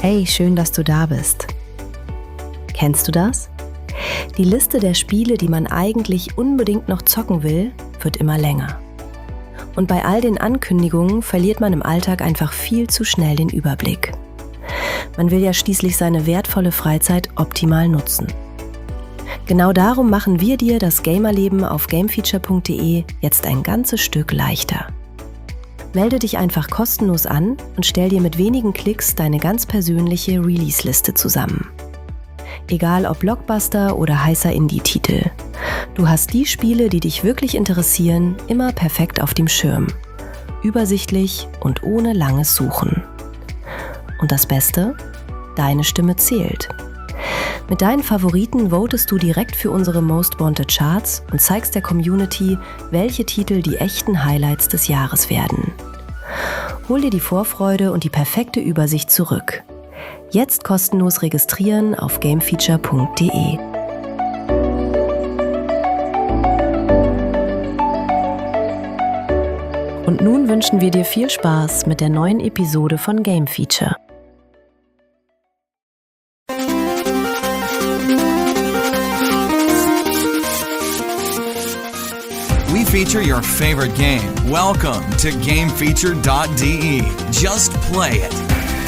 Hey, schön, dass du da bist. Kennst du das? Die Liste der Spiele, die man eigentlich unbedingt noch zocken will, wird immer länger. Und bei all den Ankündigungen verliert man im Alltag einfach viel zu schnell den Überblick. Man will ja schließlich seine wertvolle Freizeit optimal nutzen. Genau darum machen wir dir das Gamerleben auf gamefeature.de jetzt ein ganzes Stück leichter. Melde dich einfach kostenlos an und stell dir mit wenigen Klicks deine ganz persönliche Release-Liste zusammen. Egal ob Blockbuster oder heißer Indie-Titel. Du hast die Spiele, die dich wirklich interessieren, immer perfekt auf dem Schirm. Übersichtlich und ohne langes Suchen. Und das Beste? Deine Stimme zählt. Mit deinen Favoriten votest du direkt für unsere Most Wanted Charts und zeigst der Community, welche Titel die echten Highlights des Jahres werden. Hol dir die Vorfreude und die perfekte Übersicht zurück. Jetzt kostenlos registrieren auf gamefeature.de. Und nun wünschen wir dir viel Spaß mit der neuen Episode von Game Feature. We feature your favorite game. Welcome to GameFeature.de. Just play it.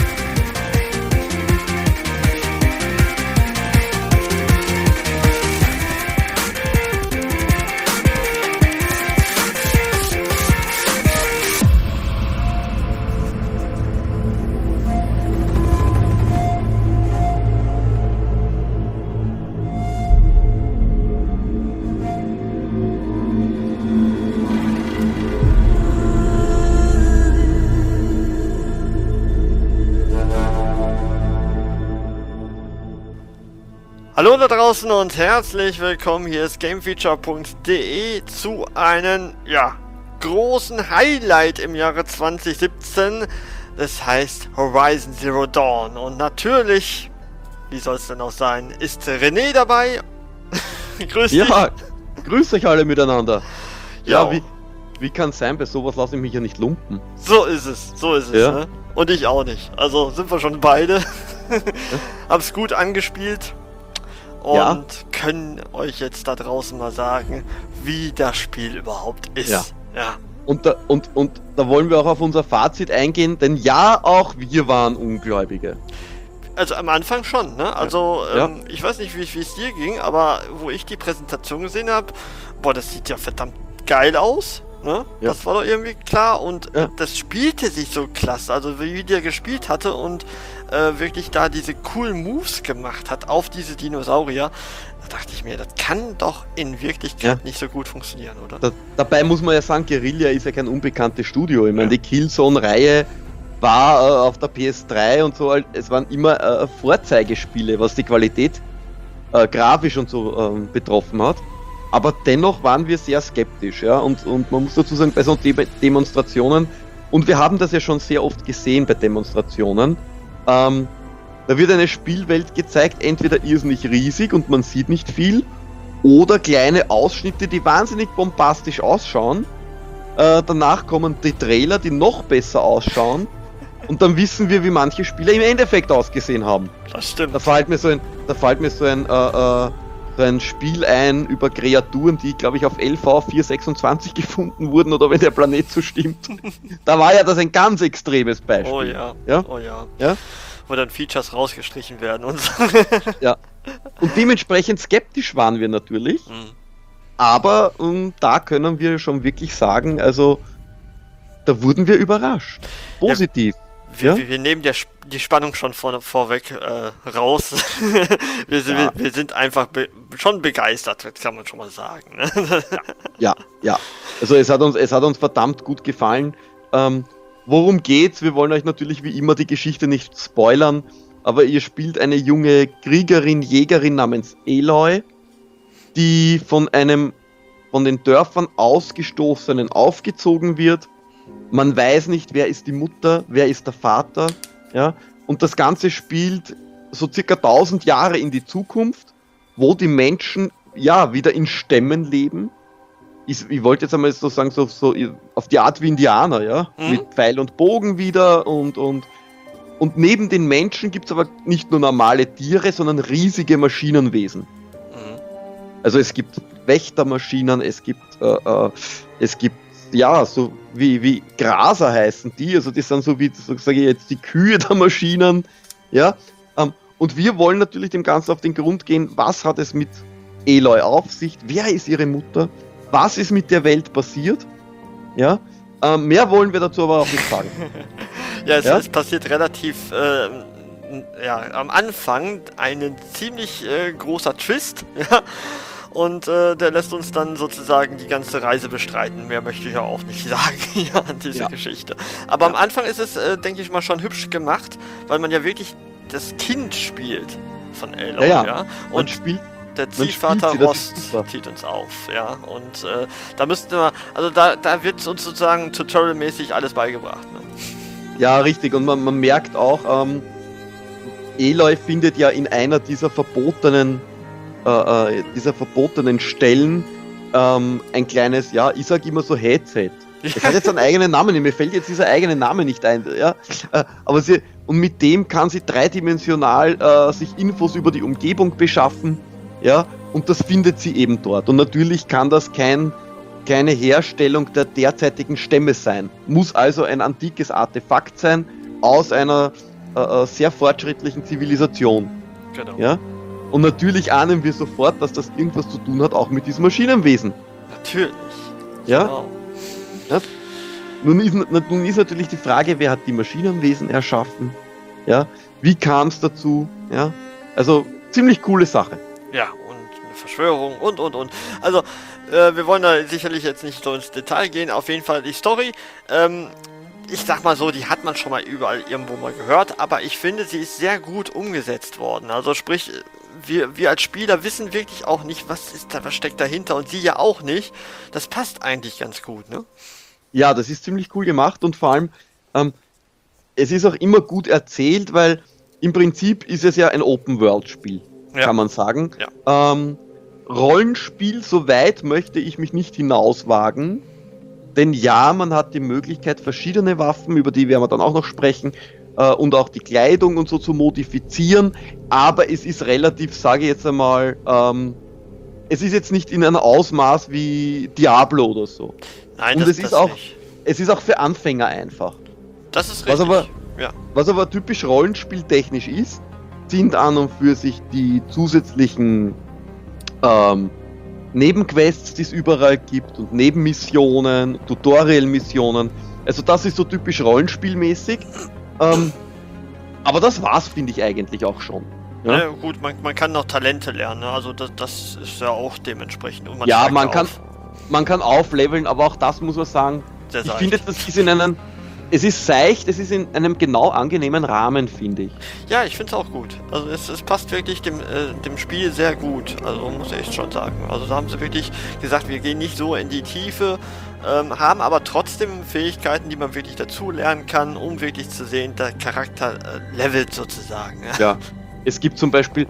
Hallo da draußen und herzlich willkommen, hier ist GameFeature.de zu einem, großen Highlight im Jahre 2017. Das heißt Horizon Zero Dawn. Und natürlich, wie soll es denn auch sein, ist René dabei. Grüß dich. Ja, grüß euch alle miteinander. Ja, wie kann es sein, bei sowas lasse ich mich ja nicht lumpen. So ist es, ja. Ne? Und ich auch nicht. Also sind wir schon beide. Hab's gut angespielt. Und können euch jetzt da draußen mal sagen, wie das Spiel überhaupt ist. Ja. Und da wollen wir auch auf unser Fazit eingehen, denn ja, auch wir waren Ungläubige. Also am Anfang schon, ne? Also ich weiß nicht, wie es dir ging, aber wo ich die Präsentation gesehen habe, das sieht ja verdammt geil aus. Ne? Ja. Das war doch irgendwie klar und das spielte sich so klasse, also wie der gespielt hatte und wirklich da diese coolen Moves gemacht hat auf diese Dinosaurier, da dachte ich mir, das kann doch in Wirklichkeit nicht so gut funktionieren, oder? Dabei muss man ja sagen, Guerrilla ist ja kein unbekanntes Studio. Ich meine, die Killzone-Reihe war auf der PS3 und so, es waren immer Vorzeigespiele, was die Qualität grafisch und so betroffen hat. Aber dennoch waren wir sehr skeptisch, und man muss dazu sagen, bei so Demonstrationen, und wir haben das ja schon sehr oft gesehen bei Demonstrationen, da wird eine Spielwelt gezeigt, entweder irrsinnig riesig und man sieht nicht viel, oder kleine Ausschnitte, die wahnsinnig bombastisch ausschauen. Danach kommen die Trailer, die noch besser ausschauen, und dann wissen wir, wie manche Spiele im Endeffekt ausgesehen haben. Das stimmt. Da fällt mir so ein Spiel ein über Kreaturen, die, glaube ich, auf LV 426 gefunden wurden, oder wenn der Planet so stimmt. Da war ja das ein ganz extremes Beispiel. Oh ja. Wo dann Features rausgestrichen werden und so. Ja. Und dementsprechend skeptisch waren wir natürlich. Aber da können wir schon wirklich sagen, also da wurden wir überrascht. Positiv. Wir nehmen die Spannung schon vorweg raus. Wir sind einfach schon begeistert, kann man schon mal sagen. Ne? Ja. Also es hat uns verdammt gut gefallen. Worum geht's? Wir wollen euch natürlich wie immer die Geschichte nicht spoilern, aber ihr spielt eine junge Jägerin namens Aloy, die von den Dörfern Ausgestoßenen aufgezogen wird. Man weiß nicht, wer ist die Mutter, wer ist der Vater, und das Ganze spielt so circa 1000 Jahre in die Zukunft, wo die Menschen wieder in Stämmen leben. Ich wollte jetzt einmal so sagen, so auf die Art wie Indianer, mit Pfeil und Bogen wieder und Und neben den Menschen gibt es aber nicht nur normale Tiere, sondern riesige Maschinenwesen. Also es gibt Wächtermaschinen, es gibt ja, so wie Graser heißen die, also die sind so wie, sage ich jetzt, die Kühe der Maschinen, ja. Und wir wollen natürlich dem Ganzen auf den Grund gehen, was hat es mit Aloy auf sich, wer ist ihre Mutter, was ist mit der Welt passiert, ja. Mehr wollen wir dazu aber auch nicht sagen. Es passiert relativ am Anfang ein ziemlich großer Twist, ja, und der lässt uns dann sozusagen die ganze Reise bestreiten. Mehr möchte ich ja auch nicht sagen hier an dieser Geschichte. Aber am Anfang ist es, denke ich mal, schon hübsch gemacht, weil man ja wirklich das Kind spielt von Aloy, ja. Und der Ziehvater Rost zieht uns auf, ja. Und da müssten wir, also da wird uns sozusagen tutorialmäßig alles beigebracht, ne? Ja, richtig. Und man merkt auch, Aloy findet ja in einer dieser verbotenen Stellen ein kleines, ja, ich sag immer so Headset. Es hat jetzt einen eigenen Namen, mir fällt jetzt dieser eigene Name nicht ein, ja. Aber und mit dem kann sie dreidimensional sich Infos über die Umgebung beschaffen, ja, und das findet sie eben dort. Und natürlich kann das keine Herstellung der derzeitigen Stämme sein. Muss also ein antikes Artefakt sein aus einer sehr fortschrittlichen Zivilisation. Genau. Ja? Und natürlich ahnen wir sofort, dass das irgendwas zu tun hat, auch mit diesem Maschinenwesen. Natürlich. Ja? Genau. Ja? Nun ist natürlich die Frage, wer hat die Maschinenwesen erschaffen? Ja? Wie kam es dazu? Ja? Also, ziemlich coole Sache. Ja, und eine Verschwörung und. Also, wir wollen da sicherlich jetzt nicht so ins Detail gehen. Auf jeden Fall die Story. Ich sag mal so, die hat man schon mal überall irgendwo mal gehört, aber ich finde, sie ist sehr gut umgesetzt worden. Also sprich, wir als Spieler wissen wirklich auch nicht, was steckt dahinter, und sie ja auch nicht. Das passt eigentlich ganz gut, ne? Ja, das ist ziemlich cool gemacht, und vor allem, es ist auch immer gut erzählt, weil im Prinzip ist es ja ein Open-World-Spiel, kann man sagen. Ja. Rollenspiel, so weit möchte ich mich nicht hinauswagen, denn ja, man hat die Möglichkeit, verschiedene Waffen, über die werden wir dann auch noch sprechen, und auch die Kleidung und so zu modifizieren, aber es ist relativ, sage ich jetzt einmal, es ist jetzt nicht in einem Ausmaß wie Diablo oder so. Nein, und es ist auch für Anfänger einfach. Das ist richtig. Was aber typisch rollenspieltechnisch ist, sind an und für sich die zusätzlichen Nebenquests, die es überall gibt, und Nebenmissionen, Tutorial-Missionen. Also das ist so typisch rollenspielmäßig. Aber das war's, finde ich eigentlich auch schon. Ja, ja gut, man kann noch Talente lernen, ne? Also das ist ja auch dementsprechend. Und man kann aufleveln, aber auch das muss man sagen. Ich finde, das ist es ist seicht, es ist in einem genau angenehmen Rahmen, finde ich. Ja, ich finde es auch gut. Also es passt wirklich dem Spiel sehr gut, also muss ich echt schon sagen. Also da haben sie wirklich gesagt, wir gehen nicht so in die Tiefe, haben aber trotzdem Fähigkeiten, die man wirklich dazu lernen kann, um wirklich zu sehen, der Charakter levelt sozusagen. Ja, es gibt zum Beispiel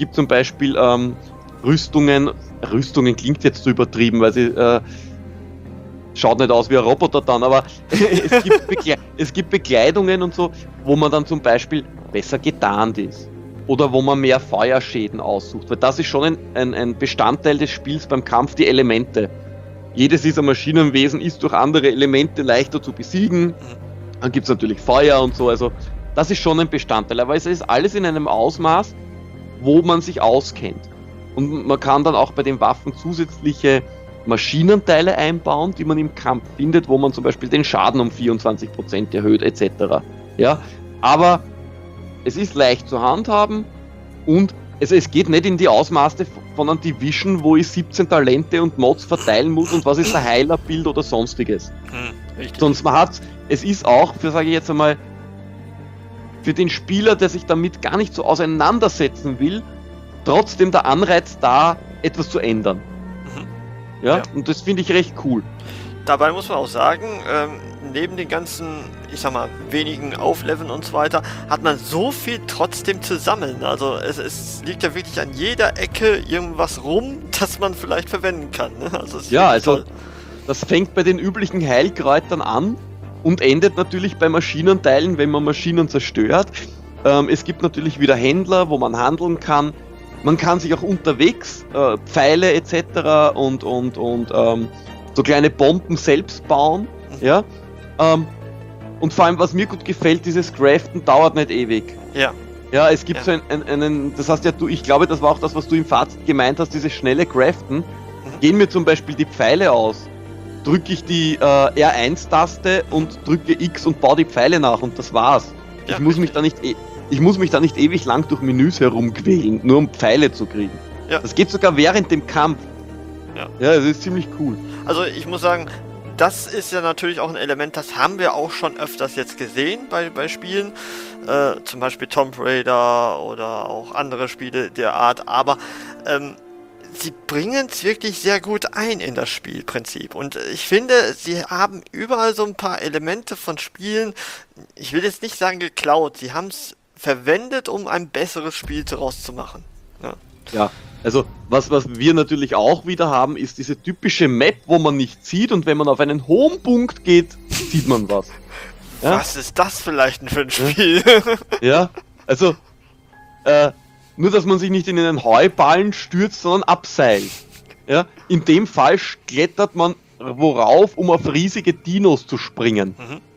Rüstungen klingt jetzt zu übertrieben, weil sie schaut nicht aus wie ein Roboter dann, aber es gibt Bekleidungen und so, wo man dann zum Beispiel besser getarnt ist. Oder wo man mehr Feuerschäden aussucht. Weil das ist schon ein Bestandteil des Spiels beim Kampf, die Elemente. Jedes dieser Maschinenwesen ist durch andere Elemente leichter zu besiegen. Dann gibt es natürlich Feuer und so, also das ist schon ein Bestandteil. Aber es ist alles in einem Ausmaß, wo man sich auskennt. Und man kann dann auch bei den Waffen zusätzliche Maschinenteile einbauen, die man im Kampf findet, wo man zum Beispiel den Schaden um 24% erhöht, etc. Ja, aber es ist leicht zu handhaben, und es geht nicht in die Ausmaße von einem Division, wo ich 17 Talente und Mods verteilen muss und was ist der Heilerbild oder sonstiges. Sonst es ist auch, sage ich jetzt einmal, für den Spieler, der sich damit gar nicht so auseinandersetzen will, trotzdem der Anreiz da, etwas zu ändern. Ja, und das finde ich recht cool. Dabei muss man auch sagen, neben den ganzen, ich sag mal, wenigen Aufleveln und so weiter, hat man so viel trotzdem zu sammeln. Also es liegt ja wirklich an jeder Ecke irgendwas rum, das man vielleicht verwenden kann. Ne? Also das fängt bei den üblichen Heilkräutern an, und endet natürlich bei Maschinenteilen, wenn man Maschinen zerstört. Es gibt natürlich wieder Händler, wo man handeln kann. Man kann sich auch unterwegs Pfeile etc. und so kleine Bomben selbst bauen. Ja? Und vor allem, was mir gut gefällt, dieses Craften dauert nicht ewig. Ja. Ja, es gibt so einen, das heißt ja, ich glaube, das war auch das, was du im Fazit gemeint hast, dieses schnelle Craften. Gehen mir zum Beispiel die Pfeile aus, drücke ich die R1-Taste und drücke X und baue die Pfeile nach und das war's. Ja, ich muss mich da nicht ewig lang durch Menüs herumquälen, nur um Pfeile zu kriegen. Ja. Das geht sogar während dem Kampf. Ja. Ja, das ist ziemlich cool. Also ich muss sagen, das ist ja natürlich auch ein Element, das haben wir auch schon öfters jetzt gesehen bei Spielen. Zum Beispiel Tomb Raider oder auch andere Spiele der Art. Aber sie bringen es wirklich sehr gut ein in das Spielprinzip. Und ich finde, sie haben überall so ein paar Elemente von Spielen, ich will jetzt nicht sagen geklaut, sie haben es verwendet, um ein besseres Spiel daraus zu machen. Ja, also was wir natürlich auch wieder haben, ist diese typische Map, wo man nichts sieht und wenn man auf einen hohen Punkt geht, sieht man was. Ja? Was ist das vielleicht für ein Spiel? Ja, also nur, dass man sich nicht in einen Heuballen stürzt, sondern abseilt. Ja? In dem Fall klettert man worauf, um auf riesige Dinos zu springen.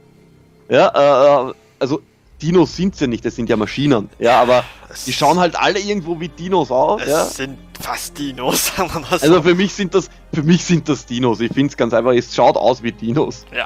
Ja, also Dinos sind ja nicht, das sind ja Maschinen. Ja, aber die schauen halt alle irgendwo wie Dinos aus. Es sind fast Dinos, sagen wir mal so. Also für mich sind das Dinos. Ich finde es ganz einfach, es schaut aus wie Dinos. Ja.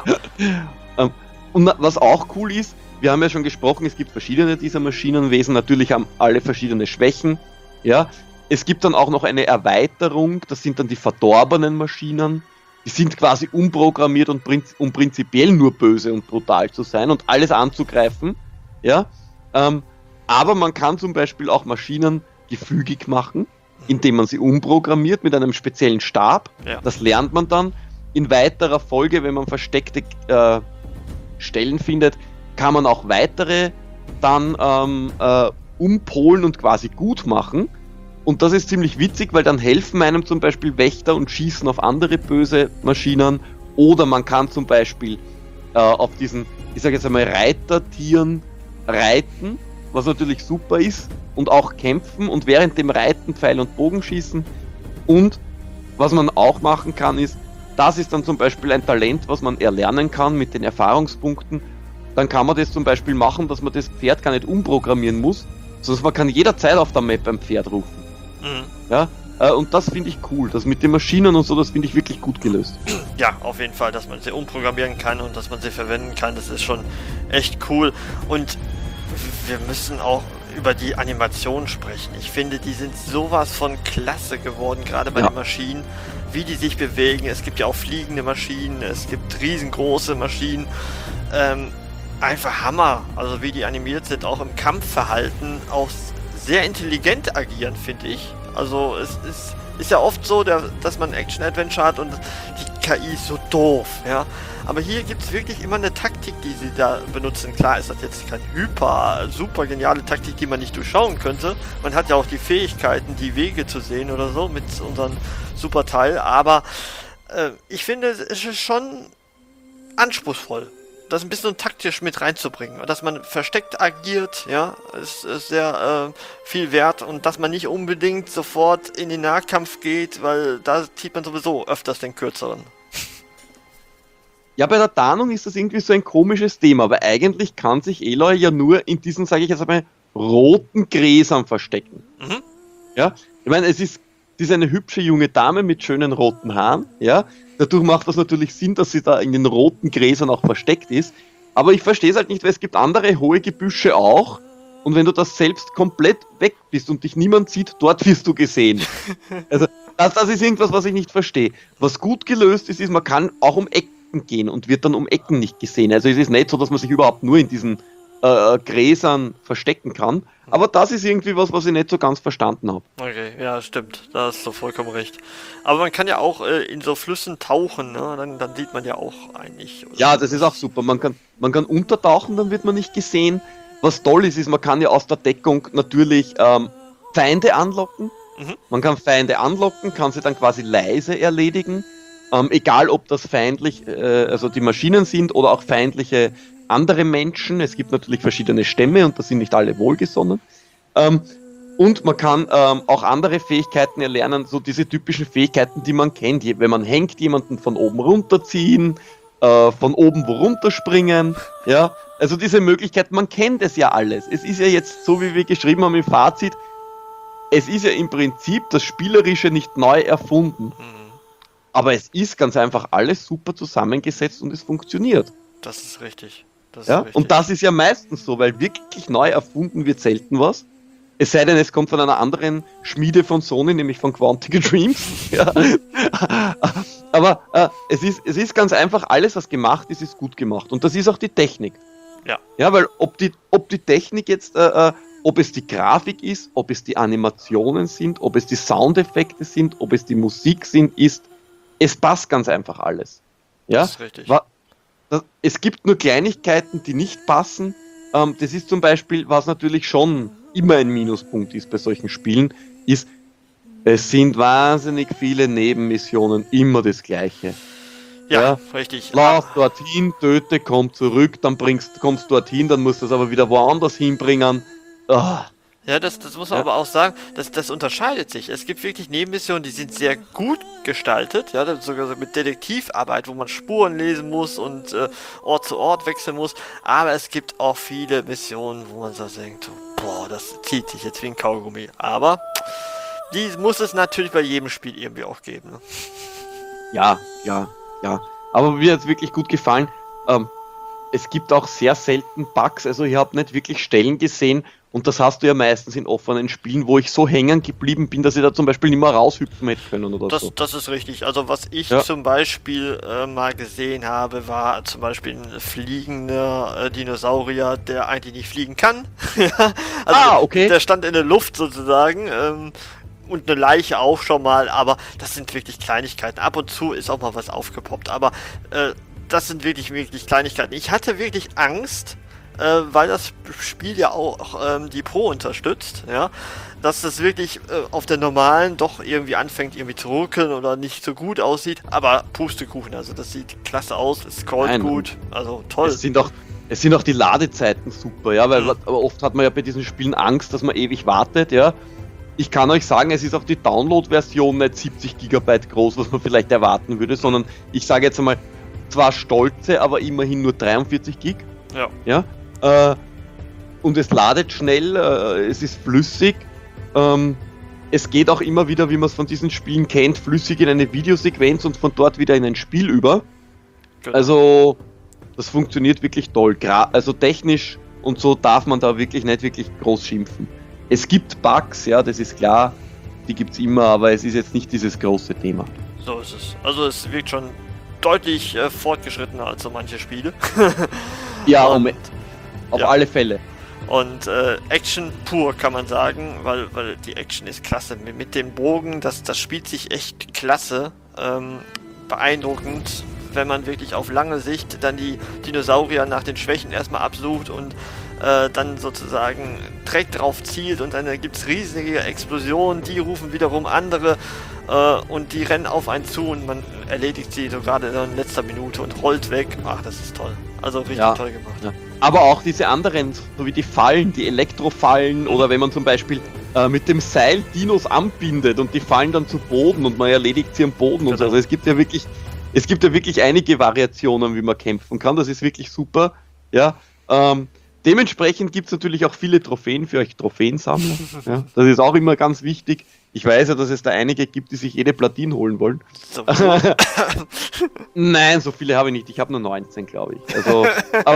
Und was auch cool ist, wir haben ja schon gesprochen, es gibt verschiedene dieser Maschinenwesen, natürlich haben alle verschiedene Schwächen. Ja, es gibt dann auch noch eine Erweiterung, das sind dann die verdorbenen Maschinen. Die sind quasi umprogrammiert und um prinzipiell nur böse und brutal zu sein und alles anzugreifen. Ja, aber man kann zum Beispiel auch Maschinen gefügig machen, indem man sie umprogrammiert mit einem speziellen Stab. Ja. Das lernt man dann. In weiterer Folge, wenn man versteckte Stellen findet, kann man auch weitere dann umpolen und quasi gut machen. Und das ist ziemlich witzig, weil dann helfen einem zum Beispiel Wächter und schießen auf andere böse Maschinen. Oder man kann zum Beispiel auf diesen, ich sage jetzt einmal, Reitertieren reiten, was natürlich super ist, und auch kämpfen und während dem Reiten Pfeil und Bogen schießen. Und was man auch machen kann ist, das ist dann zum Beispiel ein Talent, was man erlernen kann mit den Erfahrungspunkten. Dann kann man das zum Beispiel machen, dass man das Pferd gar nicht umprogrammieren muss, sondern man kann jederzeit auf der Map ein Pferd rufen. Ja, und das finde ich cool. Das mit den Maschinen und so, das finde ich wirklich gut gelöst. Ja, auf jeden Fall, dass man sie umprogrammieren kann und dass man sie verwenden kann, das ist schon echt cool. Und wir müssen auch über die Animation sprechen. Ich finde, die sind sowas von klasse geworden, gerade bei den Maschinen, wie die sich bewegen. Es gibt ja auch fliegende Maschinen, es gibt riesengroße Maschinen. Einfach Hammer, also wie die animiert sind, auch im Kampfverhalten, auch sehr intelligent agieren, finde ich. Also es ist ja oft so, dass man Action-Adventure hat und die KI ist so doof, ja. Aber hier gibt es wirklich immer eine Taktik, die sie da benutzen. Klar ist das jetzt keine super geniale Taktik, die man nicht durchschauen könnte. Man hat ja auch die Fähigkeiten, die Wege zu sehen oder so mit unserem Superteil. Aber ich finde, es ist schon anspruchsvoll, das ein bisschen taktisch mit reinzubringen. Dass man versteckt agiert, ja, ist sehr viel wert. Und dass man nicht unbedingt sofort in den Nahkampf geht, weil da zieht man sowieso öfters den kürzeren. Ja, bei der Tarnung ist das irgendwie so ein komisches Thema, weil eigentlich kann sich Aloy ja nur in diesen, sage ich jetzt einmal, roten Gräsern verstecken. Ja, ich meine, es ist eine hübsche junge Dame mit schönen roten Haaren, ja, dadurch macht das natürlich Sinn, dass sie da in den roten Gräsern auch versteckt ist, aber ich verstehe es halt nicht, weil es gibt andere hohe Gebüsche auch und wenn du das selbst komplett weg bist und dich niemand sieht, dort wirst du gesehen. Also das ist irgendwas, was ich nicht verstehe. Was gut gelöst ist, man kann auch um Ecken gehen und wird dann um Ecken nicht gesehen. Also es ist nicht so, dass man sich überhaupt nur in diesen Gräsern verstecken kann. Aber das ist irgendwie was ich nicht so ganz verstanden habe. Okay, ja, stimmt. Da hast du vollkommen recht. Aber man kann ja auch in so Flüssen tauchen, ne? Dann sieht man ja auch eigentlich. Ja, das ist auch super. Man kann untertauchen, dann wird man nicht gesehen. Was toll ist, man kann ja aus der Deckung natürlich Feinde anlocken. Man kann Feinde anlocken, kann sie dann quasi leise erledigen. Egal ob das feindlich, also die Maschinen sind oder auch feindliche andere Menschen. Es gibt natürlich verschiedene Stämme und da sind nicht alle wohlgesonnen. Und man kann auch andere Fähigkeiten erlernen, so diese typischen Fähigkeiten, die man kennt. Wenn man hängt, jemanden von oben runterziehen, von oben wo runterspringen, ja. Also diese Möglichkeit, man kennt es ja alles. Es ist ja jetzt, so wie wir geschrieben haben im Fazit, es ist ja im Prinzip das Spielerische nicht neu erfunden. Aber es ist ganz einfach alles super zusammengesetzt und es funktioniert. Das ist richtig. Und das ist ja meistens so, weil wirklich neu erfunden wird selten was. Es sei denn, es kommt von einer anderen Schmiede von Sony, nämlich von Quantic Dreams. Ja. Aber es ist ganz einfach, alles was gemacht ist, ist gut gemacht. Und das ist auch die Technik. Ja, weil ob die Technik jetzt, ob es die Grafik ist, ob es die Animationen sind, ob es die Soundeffekte sind, ob es die Musik sind, es passt ganz einfach alles. Ja? Das ist richtig. Es gibt nur Kleinigkeiten, die nicht passen. Das ist zum Beispiel, was natürlich schon immer ein Minuspunkt ist bei solchen Spielen, ist, es sind wahnsinnig viele Nebenmissionen, immer das Gleiche. Ja, richtig. Lauf dorthin, töte, komm zurück, dann kommst dorthin, dann musst du es aber wieder woanders hinbringen. Oh. Ja, das muss man aber auch sagen, das unterscheidet sich. Es gibt wirklich Nebenmissionen, die sind sehr gut gestaltet, ja, sogar mit Detektivarbeit, wo man Spuren lesen muss und Ort zu Ort wechseln muss, aber es gibt auch viele Missionen, wo man so denkt, boah, das zieht sich jetzt wie ein Kaugummi, aber die muss es natürlich bei jedem Spiel irgendwie auch geben. Ne? Ja, aber mir hat es wirklich gut gefallen. Es gibt auch sehr selten Bugs, also ich habe nicht wirklich Stellen gesehen, und das hast du ja meistens in offenen Spielen, wo ich so hängen geblieben bin, dass ich da zum Beispiel nicht mehr raushüpfen hätte können oder so. Das ist richtig. Also was ich zum Beispiel mal gesehen habe, war zum Beispiel ein fliegender Dinosaurier, der eigentlich nicht fliegen kann. Also okay. Der stand in der Luft sozusagen. Und eine Leiche auch schon mal, aber das sind wirklich Kleinigkeiten. Ab und zu ist auch mal was aufgepoppt, aber das sind wirklich Kleinigkeiten. Ich hatte wirklich Angst, weil das Spiel ja auch die Pro unterstützt, ja, dass das wirklich auf der normalen doch irgendwie anfängt irgendwie zu ruckeln oder nicht so gut aussieht, aber Pustekuchen, also das sieht klasse aus, es scrollt gut, also toll. Es sind auch die Ladezeiten super, ja, weil aber oft hat man ja bei diesen Spielen Angst, dass man ewig wartet, ja. Ich kann euch sagen, es ist auch die Download-Version nicht 70 GB groß, was man vielleicht erwarten würde, sondern ich sage jetzt einmal, zwar stolze, aber immerhin nur 43 GB. Ja. Und es ladet schnell, es ist flüssig. Es geht auch immer wieder, wie man es von diesen Spielen kennt, flüssig in eine Videosequenz und von dort wieder in ein Spiel über. Genau. Also, das funktioniert wirklich toll. Also technisch und so darf man da wirklich nicht wirklich groß schimpfen. Es gibt Bugs, ja, das ist klar, die gibt es immer, aber es ist jetzt nicht dieses große Thema. So ist es. Also es wirkt schon deutlich fortgeschrittener als so manche Spiele. Ja, auf alle Fälle. Und Action pur, kann man sagen, weil die Action ist klasse. Mit dem Bogen, das spielt sich echt klasse. Beeindruckend, wenn man wirklich auf lange Sicht dann die Dinosaurier nach den Schwächen erstmal absucht und dann sozusagen direkt drauf zielt und dann gibt es riesige Explosionen, die rufen wiederum andere und die rennen auf einen zu und man erledigt sie so gerade in letzter Minute und rollt weg. Ach, das ist toll. Also richtig toll gemacht. Ja. Aber auch diese anderen, so wie die Fallen, die Elektrofallen oder wenn man zum Beispiel mit dem Seil Dinos anbindet und die fallen dann zu Boden und man erledigt sie am Boden und so. Also es gibt ja wirklich einige Variationen, wie man kämpfen kann. Das ist wirklich super. Ja. Dementsprechend gibt es natürlich auch viele Trophäen für euch Trophäensammler. Ja, das ist auch immer ganz wichtig. Ich weiß ja, dass es da einige gibt, die sich jede Platine holen wollen. So. Nein, so viele habe ich nicht. Ich habe nur 19, glaube ich. Also,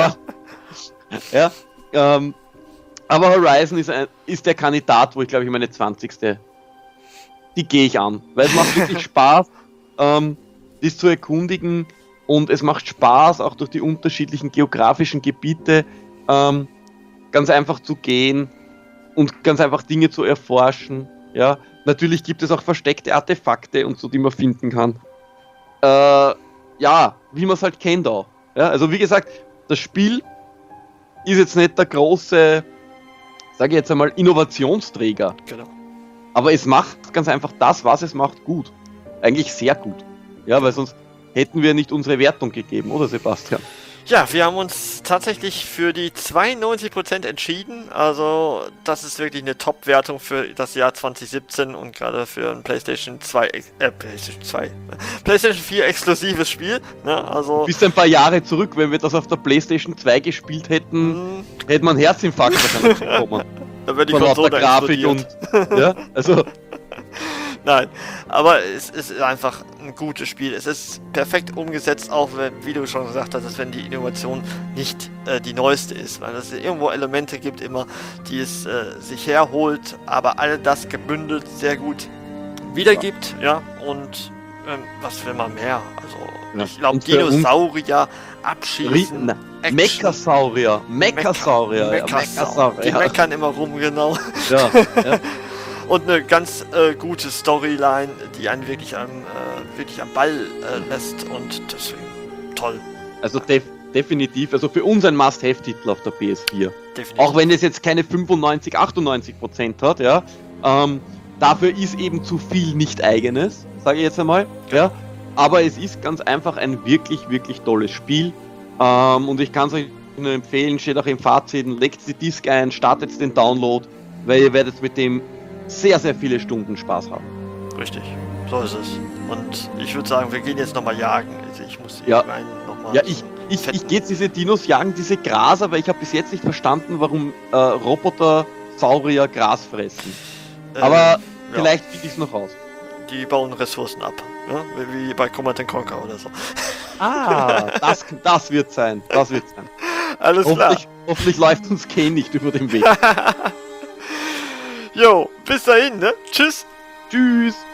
aber Horizon ist der Kandidat, wo ich glaube ich meine 20. Die gehe ich an. Weil es macht wirklich Spaß, dies zu erkundigen. Und es macht Spaß, auch durch die unterschiedlichen geografischen Gebiete ganz einfach zu gehen und ganz einfach Dinge zu erforschen. Ja, natürlich gibt es auch versteckte Artefakte und so, die man finden kann. Ja, wie man es halt kennt auch. Ja, also wie gesagt, das Spiel ist jetzt nicht der große, sage ich jetzt einmal, Innovationsträger. Genau. Aber es macht ganz einfach das, was es macht, gut. Eigentlich sehr gut. Ja, weil sonst hätten wir nicht unsere Wertung gegeben, oder Sebastian? Ja, wir haben uns tatsächlich für die 92% entschieden. Also das ist wirklich eine Top-Wertung für das Jahr 2017 und gerade für ein PlayStation 4 exklusives Spiel. Ne? Also bis ein paar Jahre zurück, wenn wir das auf der PlayStation 2 gespielt hätten, hätte man einen Herzinfarkt wahrscheinlich bekommen. Da wäre die Von Konsole lauter Grafik und ja, also nein, aber es ist einfach ein gutes Spiel. Es ist perfekt umgesetzt, auch wenn, wie du schon gesagt hast, wenn die Innovation nicht die neueste ist, weil es irgendwo Elemente gibt immer, die es sich herholt, aber all das gebündelt sehr gut wiedergibt, ja, und was will man mehr? Also ich glaube, Dinosaurier abschießen. Mechasaurier. Die meckern immer rum, genau. Ja. Und eine ganz gute Storyline, die einen wirklich am Ball lässt und deswegen toll. Also definitiv, also für uns ein Must-Have-Titel auf der PS4. Definitiv. Auch wenn es jetzt keine 95-98% hat, ja. Dafür ist eben zu viel nicht eigenes, sage ich jetzt einmal. Ja. Aber es ist ganz einfach ein wirklich, wirklich tolles Spiel. Und ich kann es euch nur empfehlen, steht auch im Fazit, legt die Disc ein, startet den Download, weil ihr werdet mit dem sehr, sehr viele Stunden Spaß haben. Richtig, so ist es. Und ich würde sagen, wir gehen jetzt nochmal jagen. Also ich muss nochmal. Ja, ich gehe jetzt diese Dinos jagen, diese Graser, weil ich habe bis jetzt nicht verstanden, warum Roboter Saurier Gras fressen. Aber vielleicht kriege ich es noch raus. Die bauen Ressourcen ab. Ja? Wie bei Command & Conquer oder so. Das wird sein. Das wird sein. Alles klar. Hoffentlich läuft uns Kane nicht über den Weg. Jo, bis dahin, ne? Tschüss. Tschüss.